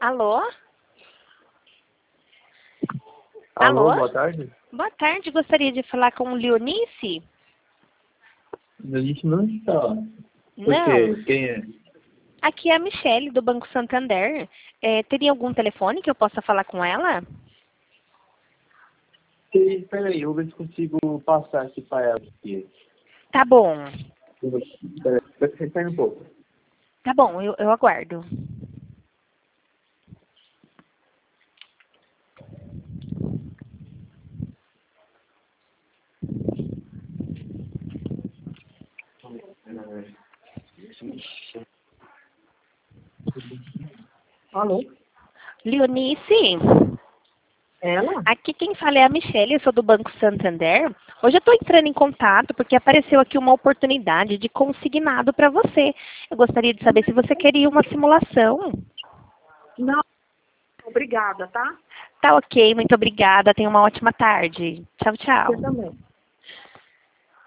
Alô? Alô, Alô? boa tarde. Boa tarde, gostaria de falar com o Leonice? A gente não está. Por Não. quê? Quem é? Aqui é a Michele, do Banco Santander. Teria algum telefone que eu possa falar com ela? Peraí, eu vou ver se consigo passar aqui para ela. Aqui. Tá bom. Peraí, espera um pouco. Tá bom, eu aguardo. Alô? Leonice? Ela? Aqui quem fala é a Michele, eu sou do Banco Santander. Hoje eu estou entrando em contato porque apareceu aqui uma oportunidade de consignado para você. Eu gostaria de saber se você queria uma simulação. Não, obrigada, tá? Tá ok, muito obrigada. Tenha uma ótima tarde. Tchau, Você tchau. também.